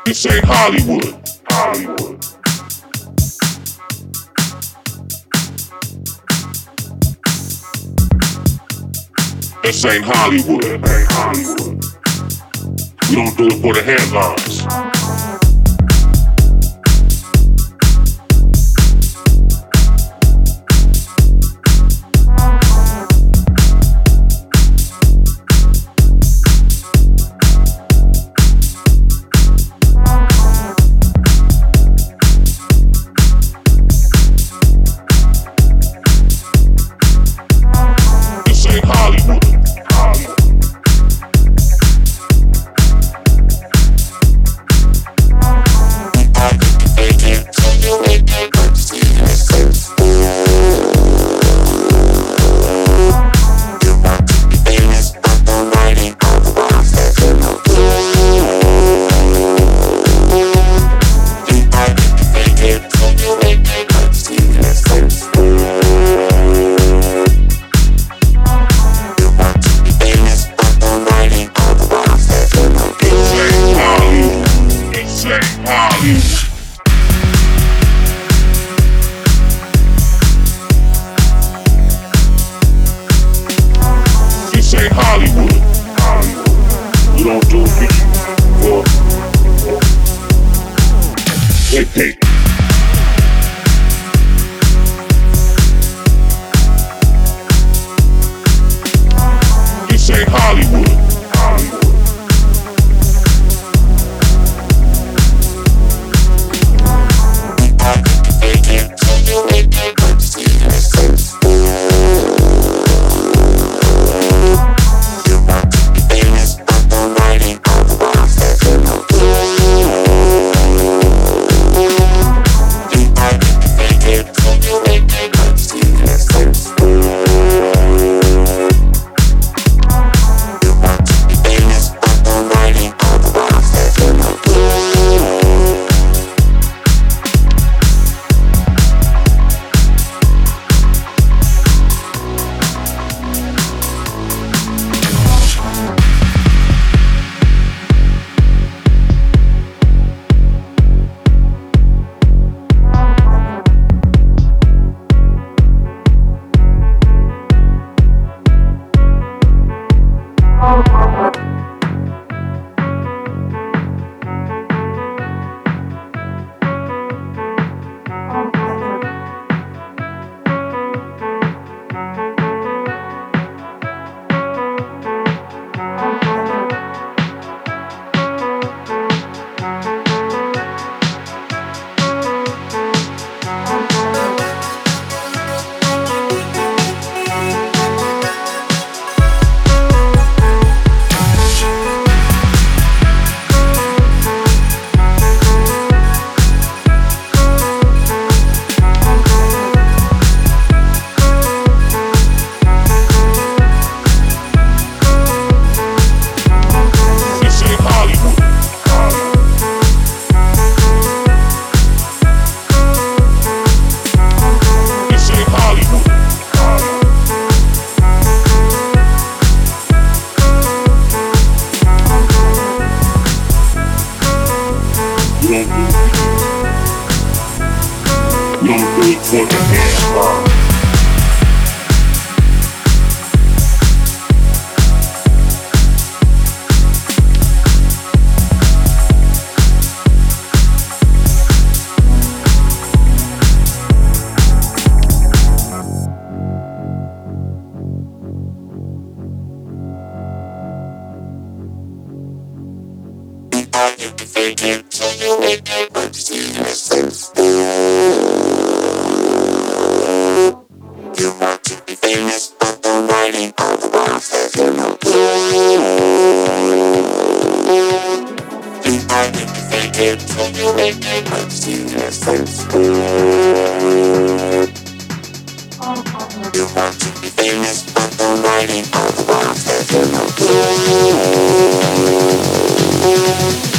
This ain't Hollywood. Hollywood. This ain't Hollywood. Ain't Hollywood. We don't do it for the headlines. This ain't Hollywood. We don't do it for clickbait. This ain't Hollywood. Don't do it for the headlines. You can fake it till you make it, but you see yourself. You want to be famous, but the writing on the wall says you're no good. You can fake it till you make it, but you see yourself. You want to be famous, but the writing on the wall says you're no good.